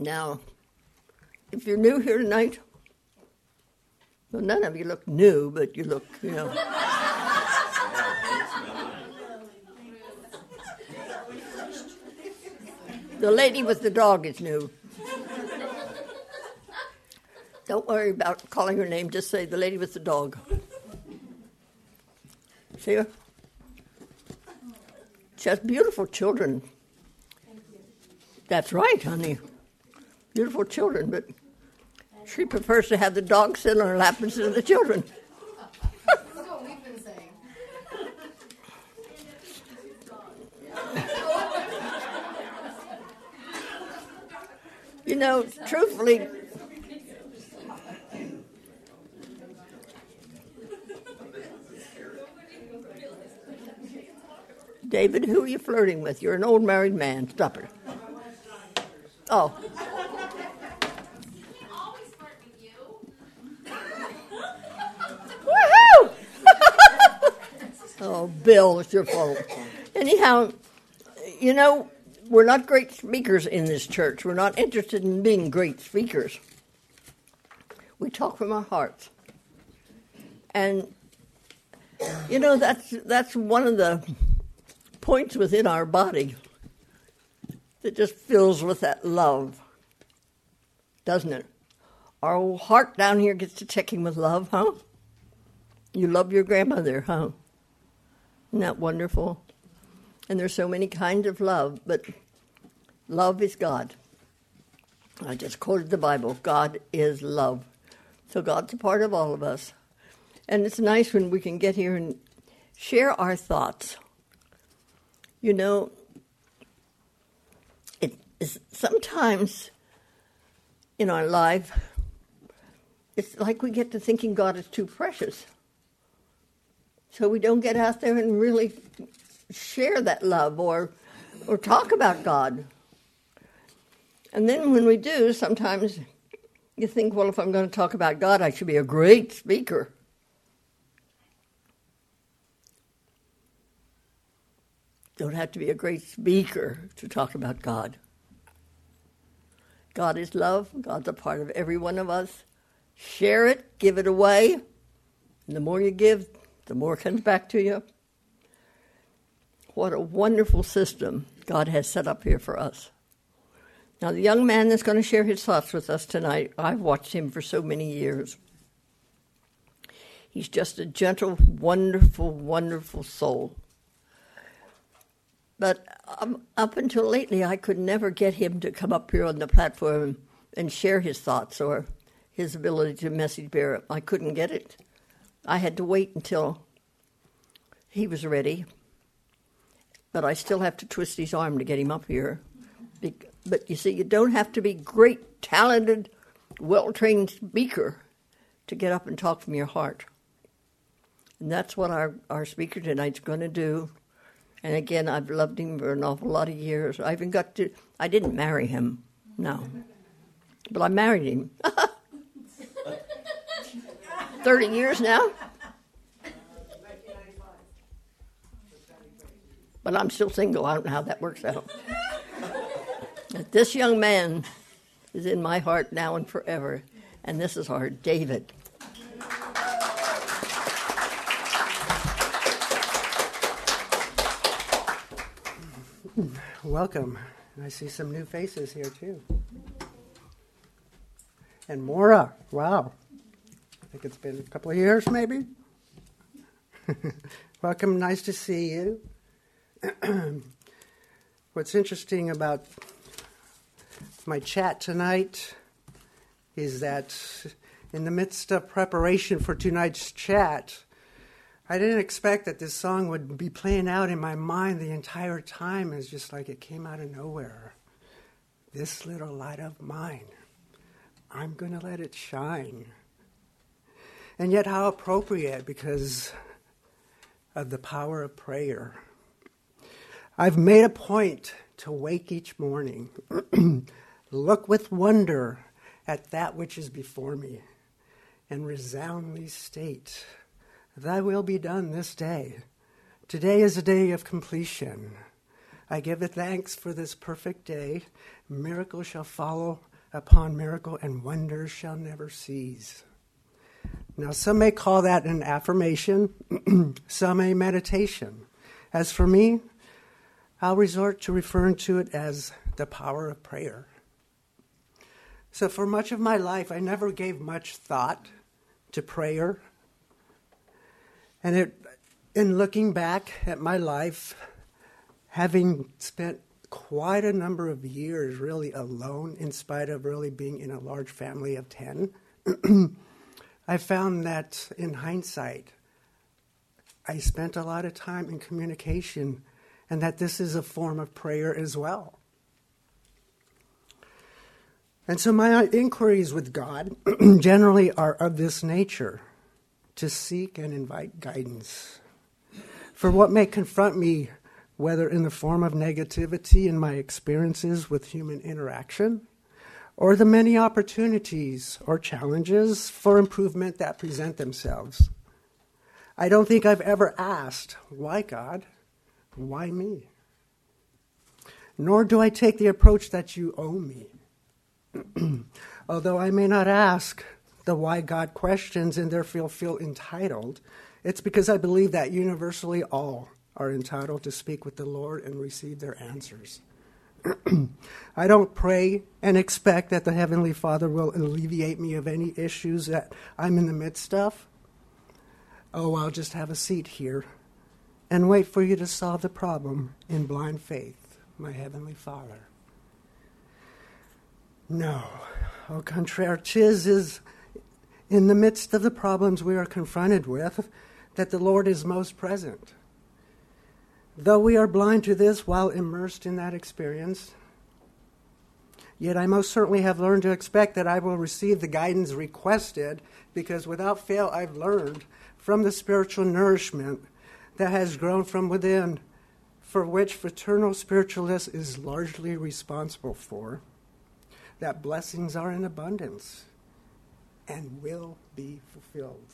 Now, if you're new here tonight, well, none of you look new, but you look, The lady with the dog is new. Don't worry about calling her name. Just say the lady with the dog. See her? She has beautiful children. That's right, honey. Beautiful children, but she prefers to have the dog sit on her lap instead of the children. That's what we've been saying. Truthfully, David, who are you flirting with? You're an old married man. Stop it. Oh. Always flirt with you. Woohoo! Oh, Bill, it's your fault. Anyhow, we're not great speakers in this church. We're not interested in being great speakers. We talk from our hearts. And, that's one of the points within our body that just fills with that love, doesn't it? Our old heart down here gets to ticking with love, huh? You love your grandmother, huh? Isn't that wonderful? And there's so many kinds of love, but love is God. I just quoted the Bible. God is love. So God's a part of all of us. And it's nice when we can get here and share our thoughts. It is sometimes in our life, it's like we get to thinking God is too precious. So we don't get out there and really share that love or talk about God. And then when we do, sometimes you think, well, if I'm going to talk about God, I should be a great speaker. Don't have to be a great speaker to talk about God. God is love. God's a part of every one of us. Share it, give it away. And the more you give, the more comes back to you. What a wonderful system God has set up here for us. Now, the young man that's going to share his thoughts with us tonight, I've watched him for so many years. He's just a gentle, wonderful, wonderful soul. But up until lately, I could never get him to come up here on the platform and share his thoughts or his ability to message bear. I couldn't get it. I had to wait until he was ready. But I still have to twist his arm to get him up here. But you see, you don't have to be great, talented, well-trained speaker to get up and talk from your heart. And that's what our speaker tonight's going to do. And again, I've loved him for an awful lot of years. I didn't marry him, no. But I married him. 30 years now. But I'm still single. I don't know how that works out. But this young man is in my heart now and forever. And this is our David. Welcome. I see some new faces here, too. And Maura. Wow. I think it's been a couple of years, maybe. Welcome. Nice to see you. What's interesting about my chat tonight is that in the midst of preparation for tonight's chat, I didn't expect that this song would be playing out in my mind the entire time. It's just like it came out of nowhere. This little light of mine, I'm going to let it shine. And yet how appropriate because of the power of prayer. I've made a point to wake each morning, look with wonder at that which is before me, and resoundly state, Thy will be done this day. Today is a day of completion. I give it thanks for this perfect day. Miracles shall follow upon miracle, and wonders shall never cease. Now, some may call that an affirmation, some a meditation. As for me, I'll resort to referring to it as the power of prayer. So for much of my life, I never gave much thought to prayer. And in looking back at my life, having spent quite a number of years really alone, in spite of really being in a large family of 10, I found that in hindsight, I spent a lot of time in communication, and that this is a form of prayer as well. And so my inquiries with God generally are of this nature, to seek and invite guidance for what may confront me, whether in the form of negativity in my experiences with human interaction, or the many opportunities or challenges for improvement that present themselves. I don't think I've ever asked, why God? Why me? Nor do I take the approach that you owe me. Although I may not ask the why God questions and therefore feel entitled, it's because I believe that universally all are entitled to speak with the Lord and receive their answers. I don't pray and expect that the Heavenly Father will alleviate me of any issues that I'm in the midst of. Oh, I'll just have a seat here and wait for you to solve the problem in blind faith, my Heavenly Father. No, au contraire, 'tis is in the midst of the problems we are confronted with that the Lord is most present. Though we are blind to this while immersed in that experience, yet I most certainly have learned to expect that I will receive the guidance requested, because without fail I've learned from the spiritual nourishment that has grown from within, for which fraternal spiritualist is largely responsible for, that blessings are in abundance and will be fulfilled.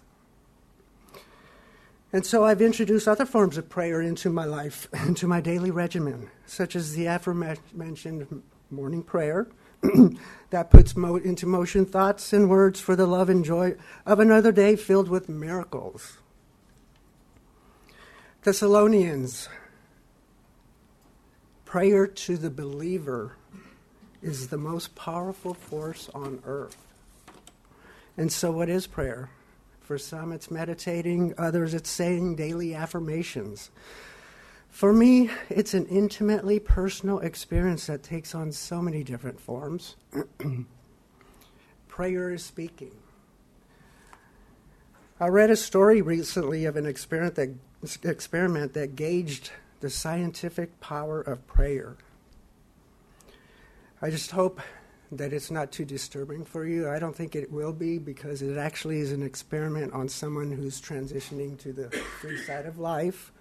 And so I've introduced other forms of prayer into my life, into my daily regimen, such as the aforementioned morning prayer that puts into motion thoughts and words for the love and joy of another day filled with miracles. Thessalonians, prayer to the believer is the most powerful force on earth. And so what is prayer? For some, it's meditating. Others, it's saying daily affirmations. For me, it's an intimately personal experience that takes on so many different forms. Prayer is speaking. I read a story recently of an experiment that gauged the scientific power of prayer. I just hope that it's not too disturbing for you. I don't think it will be, because it actually is an experiment on someone who's transitioning to the free side of life.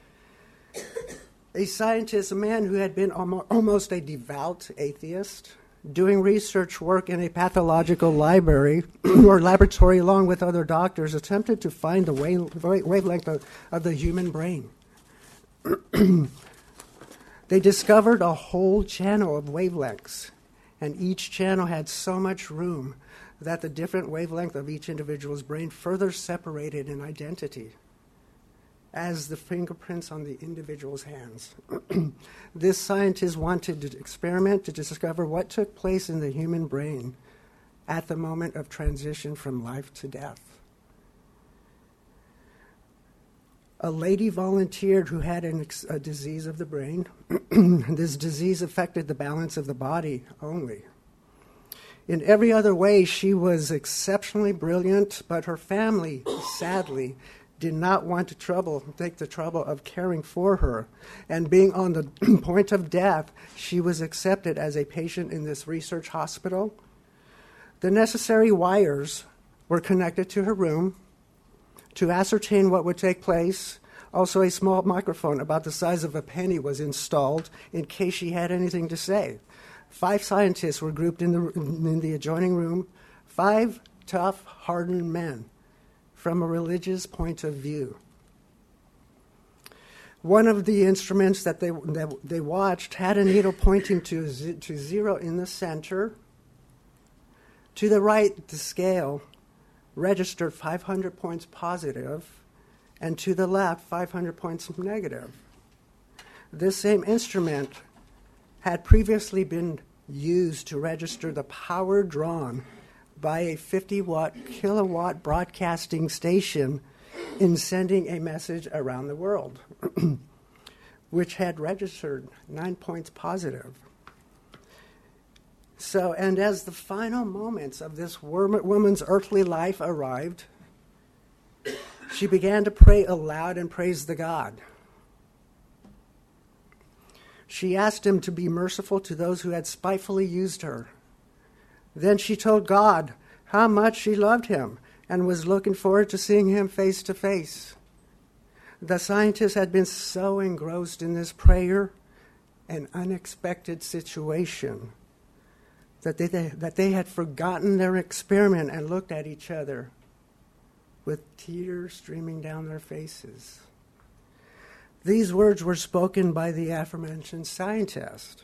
A scientist, a man who had been almost a devout atheist, doing research work in a pathological library or laboratory along with other doctors, attempted to find the wavelength of the human brain. They discovered a whole channel of wavelengths, and each channel had so much room that the different wavelength of each individual's brain further separated in identity as the fingerprints on the individual's hands. This scientist wanted to experiment to discover what took place in the human brain at the moment of transition from life to death. A lady volunteered who had a disease of the brain. This disease affected the balance of the body only. In every other way, she was exceptionally brilliant, but her family, sadly, did not want to take the trouble of caring for her. And being on the point of death, she was accepted as a patient in this research hospital. The necessary wires were connected to her room to ascertain what would take place. Also, a small microphone about the size of a penny was installed in case she had anything to say. 5 scientists were grouped in the adjoining room, 5 tough, hardened men from a religious point of view. One of the instruments that they watched had a needle pointing to 0 in the center To the right, the scale registered 500 points positive, and to the left, 500 points negative. This same instrument had previously been used to register the power drawn by a 50-kilowatt broadcasting station in sending a message around the world, which had registered 9 points positive. So, and as the final moments of this woman's earthly life arrived, she began to pray aloud and praise the God. She asked him to be merciful to those who had spitefully used her. Then she told God how much she loved him and was looking forward to seeing him face to face. The scientists had been so engrossed in this prayer and unexpected situation that they had forgotten their experiment and looked at each other with tears streaming down their faces. These words were spoken by the aforementioned scientist.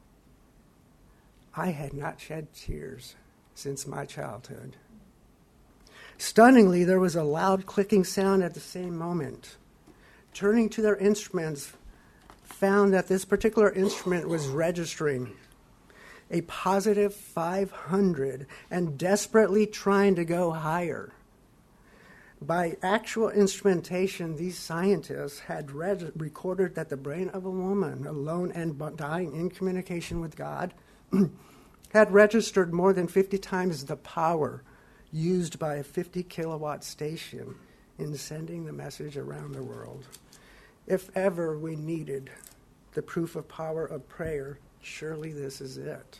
I had not shed tears since my childhood. Stunningly, there was a loud clicking sound at the same moment. Turning to their instruments, found that this particular instrument was registering a positive 500 and desperately trying to go higher. By actual instrumentation, these scientists had recorded that the brain of a woman, alone and dying in communication with God, had registered more than 50 times the power used by a 50-kilowatt station in sending the message around the world. If ever we needed the proof of power of prayer, surely this is it.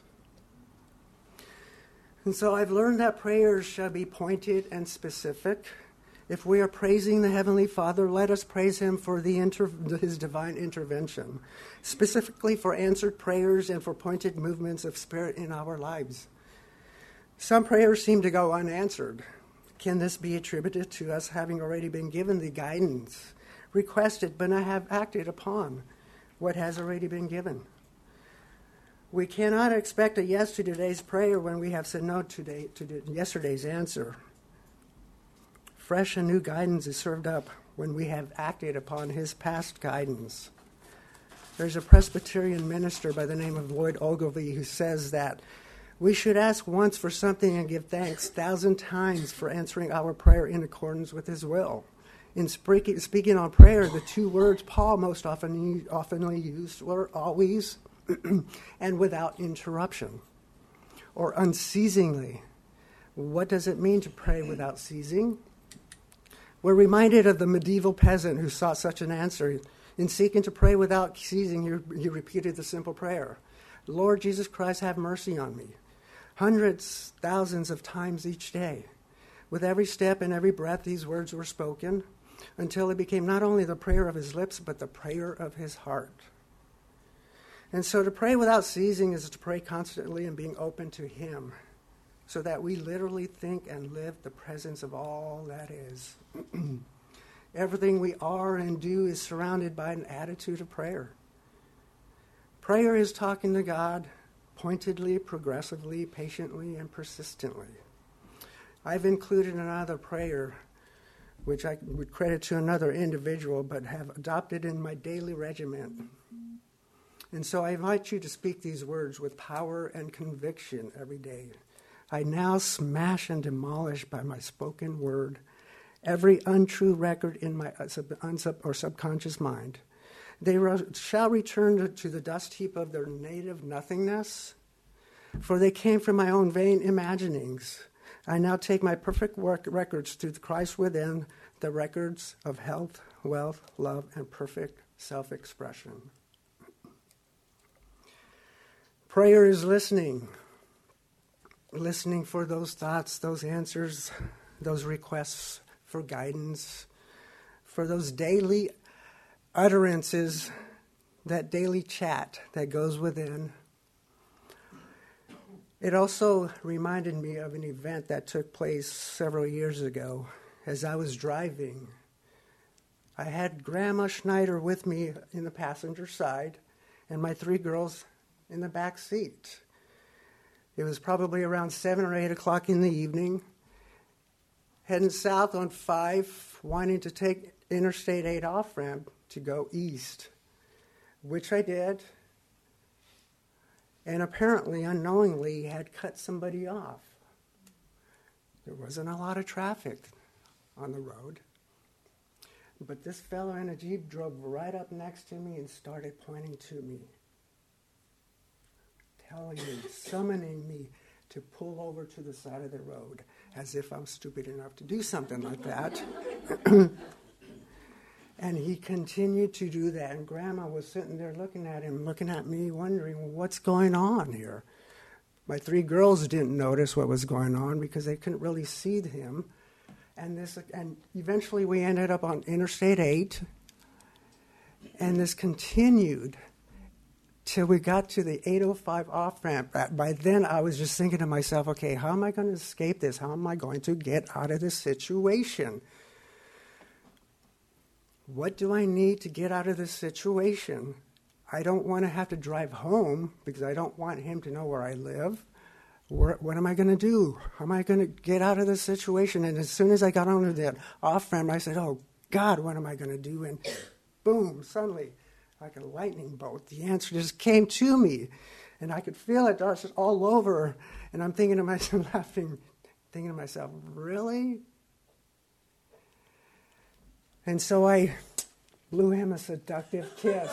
And so I've learned that prayers shall be pointed and specific. If we are praising the Heavenly Father, let us praise him for his divine intervention, specifically for answered prayers and for pointed movements of spirit in our lives. Some prayers seem to go unanswered. Can this be attributed to us having already been given the guidance requested but not have acted upon what has already been given? We cannot expect a yes to today's prayer when we have said no to yesterday's answer. Fresh and new guidance is served up when we have acted upon his past guidance. There's a Presbyterian minister by the name of Lloyd Ogilvie who says that we should ask once for something and give thanks 1,000 times for answering our prayer in accordance with his will. In speaking on prayer, the two words Paul most oftenly used were always and without interruption, or unceasingly. What does it mean to pray without ceasing? We're reminded of the medieval peasant who sought such an answer. In seeking to pray without ceasing, he repeated the simple prayer, Lord Jesus Christ, have mercy on me. Hundreds, thousands of times each day. With every step and every breath, these words were spoken until it became not only the prayer of his lips, but the prayer of his heart. And so to pray without ceasing is to pray constantly and being open to him, so that we literally think and live the presence of all that is. Everything we are and do is surrounded by an attitude of prayer. Prayer is talking to God pointedly, progressively, patiently, and persistently. I've included another prayer, which I would credit to another individual, but have adopted in my daily regimen. And so I invite you to speak these words with power and conviction every day. I now smash and demolish by my spoken word every untrue record in my subconscious mind. They shall return to the dust heap of their native nothingness, for they came from my own vain imaginings. I now take my perfect records through Christ within, the records of health, wealth, love, and perfect self-expression. Prayer is listening for those thoughts, those answers, those requests for guidance, for those daily utterances, that daily chat that goes within. It also reminded me of an event that took place several years ago. As I was driving, I had Grandma Schneider with me in the passenger side and my 3 girls in the back seat. It was probably around 7 or 8 o'clock in the evening, heading south on 5, wanting to take Interstate 8 off-ramp to go east, which I did, and apparently, unknowingly, had cut somebody off. There wasn't a lot of traffic on the road, but this fellow in a Jeep drove right up next to me and started pointing to me, telling me, summoning me to pull over to the side of the road, as if I'm stupid enough to do something like that. And he continued to do that, and Grandma was sitting there looking at him, looking at me, wondering, what's going on here? My 3 girls didn't notice what was going on because they couldn't really see him. And eventually we ended up on Interstate 8, and this continued till we got to the 805 off-ramp. By then I was just thinking to myself, okay, how am I going to escape this? How am I going to get out of this situation? What do I need to get out of this situation? I don't want to have to drive home because I don't want him to know where I live. What am I going to do? How am I going to get out of this situation? And as soon as I got onto that off-ramp, I said, oh, God, what am I going to do? And boom, suddenly, like a lightning bolt, the answer just came to me. And I could feel it just all over. And I'm thinking to myself, laughing, thinking to myself, really? And so I blew him a seductive kiss.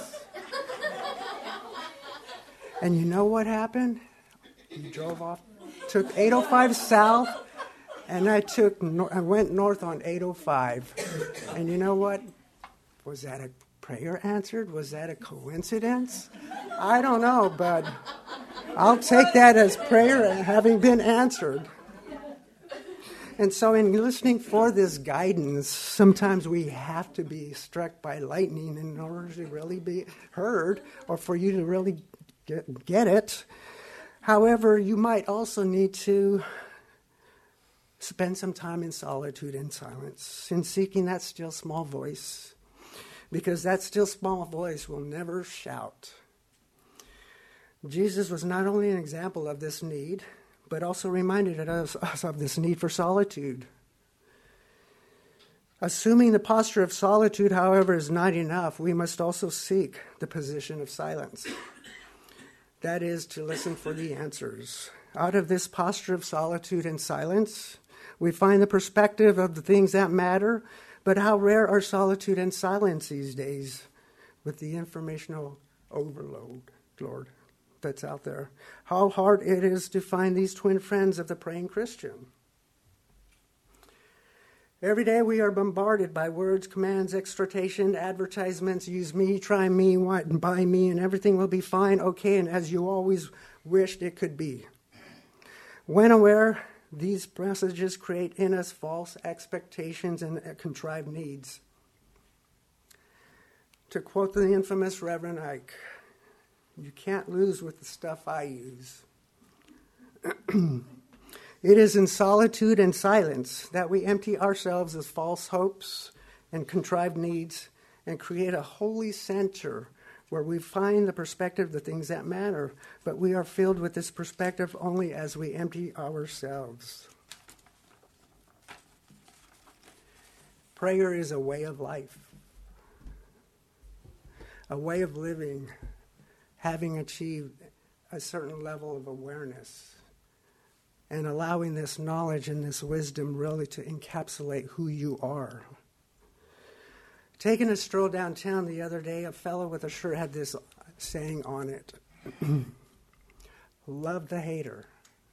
And you know what happened? He drove off, took 805 south, and I went north on 805. And you know what? Was that a prayer answered? Was that a coincidence? I don't know, but I'll take that as prayer having been answered. And so in listening for this guidance, sometimes we have to be struck by lightning in order to really be heard or for you to really get it. However, you might also need to spend some time in solitude and silence, in seeking that still small voice, because that still small voice will never shout. Jesus was not only an example of this need, but also reminded us of this need for solitude. Assuming the posture of solitude, however, is not enough, we must also seek the position of silence. That is, to listen for the answers. Out of this posture of solitude and silence, we find the perspective of the things that matter, but how rare are solitude and silence these days with the informational overload, Lord, that's out there. How hard it is to find these twin friends of the praying Christian. Every day we are bombarded by words, commands, exhortation, advertisements, use me, try me, buy me, and everything will be fine, okay, and as you always wished it could be. When aware, these messages create in us false expectations and contrived needs. To quote the infamous Reverend Ike, you can't lose with the stuff I use. It is in solitude and silence that we empty ourselves of false hopes and contrived needs and create a holy center where we find the perspective of the things that matter, but we are filled with this perspective only as we empty ourselves. Prayer is a way of life, a way of living, having achieved a certain level of awareness, and allowing this knowledge and this wisdom really to encapsulate who you are. Taking a stroll downtown the other day, a fellow with a shirt had this saying on it, love the hater.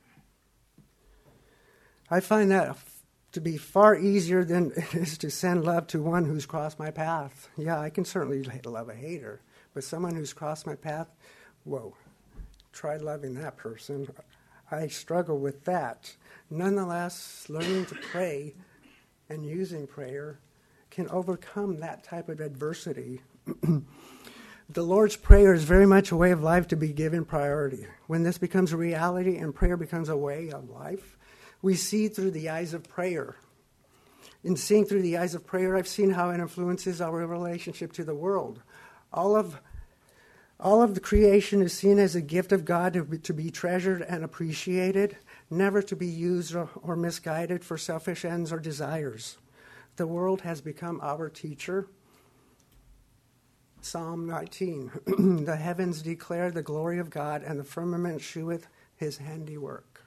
I find that to be far easier than it is to send love to one who's crossed my path. Yeah, I can certainly love a hater, but someone who's crossed my path, whoa, try loving that person. I struggle with that. Nonetheless, learning to pray and using prayer can overcome that type of adversity. The Lord's Prayer is very much a way of life to be given priority. When this becomes a reality and prayer becomes a way of life, we see through the eyes of prayer. In seeing through the eyes of prayer, I've seen how it influences our relationship to the world. All of All of the creation is seen as a gift of God to be treasured and appreciated, never to be used or misguided for selfish ends or desires. The world has become our teacher. Psalm 19, the heavens declare the glory of God, and the firmament sheweth his handiwork.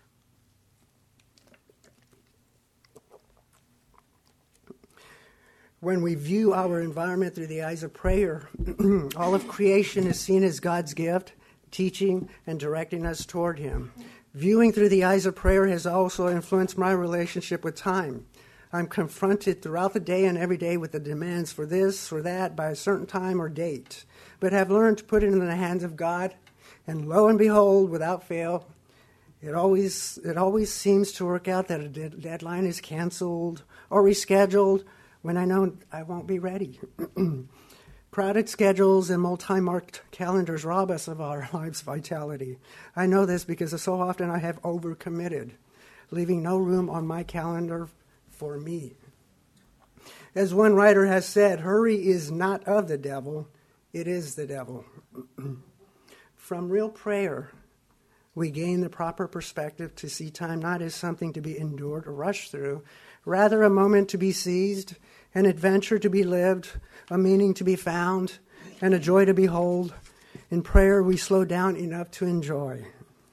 When we view our environment through the eyes of prayer, all of creation is seen as God's gift, teaching and directing us toward him. Viewing through the eyes of prayer has also influenced my relationship with time. I'm confronted throughout the day and every day with the demands for this or that by a certain time or date, but have learned to put it in the hands of God, and lo and behold, without fail, it always seems to work out that a deadline is canceled or rescheduled when I know I won't be ready. Crowded schedules and multi-marked calendars rob us of our life's vitality. I know this because so often I have overcommitted, leaving no room on my calendar for me. As one writer has said, hurry is not of the devil, it is the devil. From real prayer, we gain the proper perspective to see time not as something to be endured or rushed through, rather a moment to be seized, an adventure to be lived, a meaning to be found, and a joy to behold. In prayer, we slow down enough to enjoy.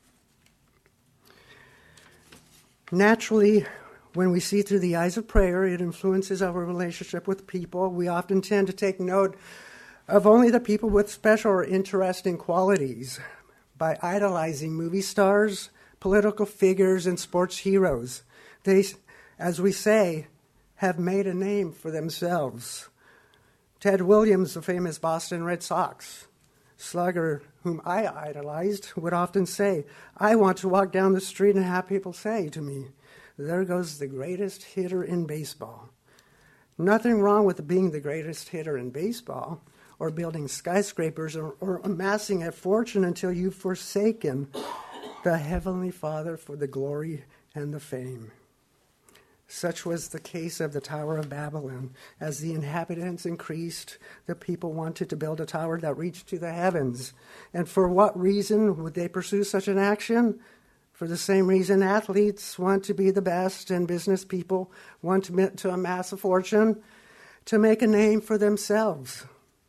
Naturally, when we see through the eyes of prayer, it influences our relationship with people. We often tend to take note of only the people with special or interesting qualities by idolizing movie stars, political figures, and sports heroes. They, as we say, have made a name for themselves. Ted Williams, the famous Boston Red Sox slugger whom I idolized, would often say, I want to walk down the street and have people say to me, there goes the greatest hitter in baseball. Nothing wrong with being the greatest hitter in baseball, or building skyscrapers, or amassing a fortune until you've forsaken the Heavenly Father for the glory and the fame. Such was the case of the Tower of Babylon. As the inhabitants increased, the people wanted to build a tower that reached to the heavens. And for what reason would they pursue such an action? For the same reason athletes want to be the best and business people want to amass a fortune, to make a name for themselves.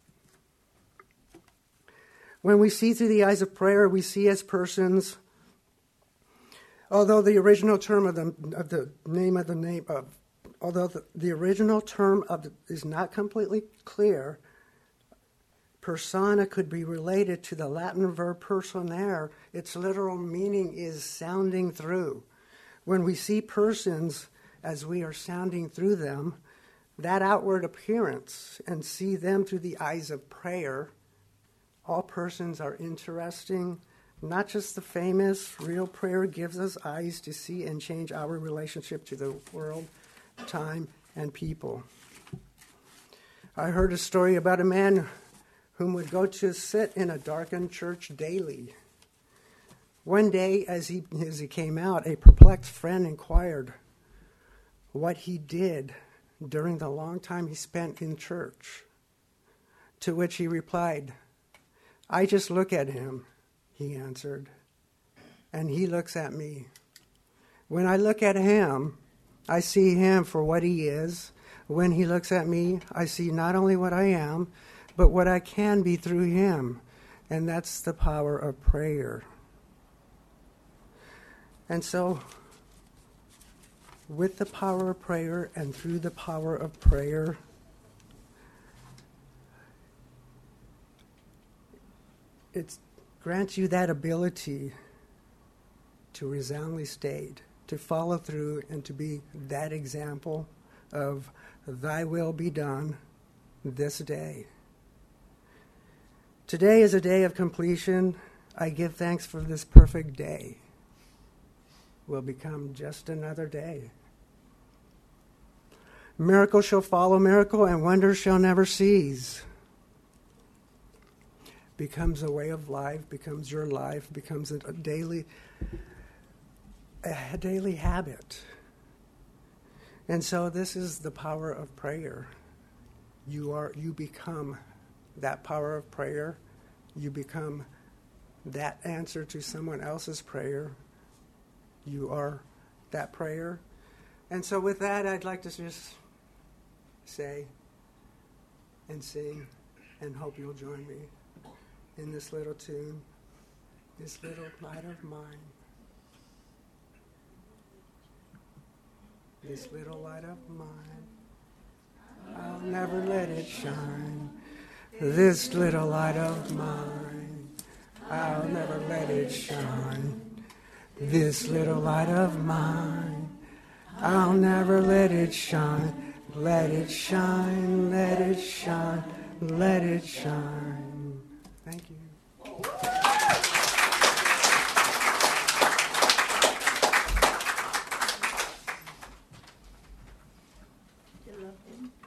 When we see through the eyes of prayer, we see as persons. Although the original term is not completely clear, persona could be related to the Latin verb personare. Its literal meaning is sounding through. When we see persons as we are sounding through them, that outward appearance, and see them through the eyes of prayer, all persons are interesting. Not just the famous. Real prayer gives us eyes to see and change our relationship to the world, time, and people. I heard a story about a man whom would go to sit in a darkened church daily. One day, as he came out, a perplexed friend inquired what he did during the long time he spent in church. To which he replied, I just look at him. He answered, and he looks at me. When I look at him, I see him for what he is. When he looks at me, I see not only what I am, but what I can be through him. And that's the power of prayer. And so, with the power of prayer and through the power of prayer, it grants you that ability to resoundingly state, to follow through, and to be that example of thy will be done this day. Today is a day of completion. I give thanks for this perfect day. Will become just another day. Miracle shall follow miracle, and wonder shall never cease. Becomes a way of life, becomes your life, becomes a daily habit. And so this is the power of prayer. You become that power of prayer you become that answer to someone else's prayer. You are that prayer. And so with that, I'd like to just say and sing and hope you'll join me in this little tune, this little light of mine. This little light of mine, I'll never let it shine. This little light of mine, I'll never let it shine. This little light of mine, I'll never let it shine. Let it shine, let it shine, let it shine. Thank you.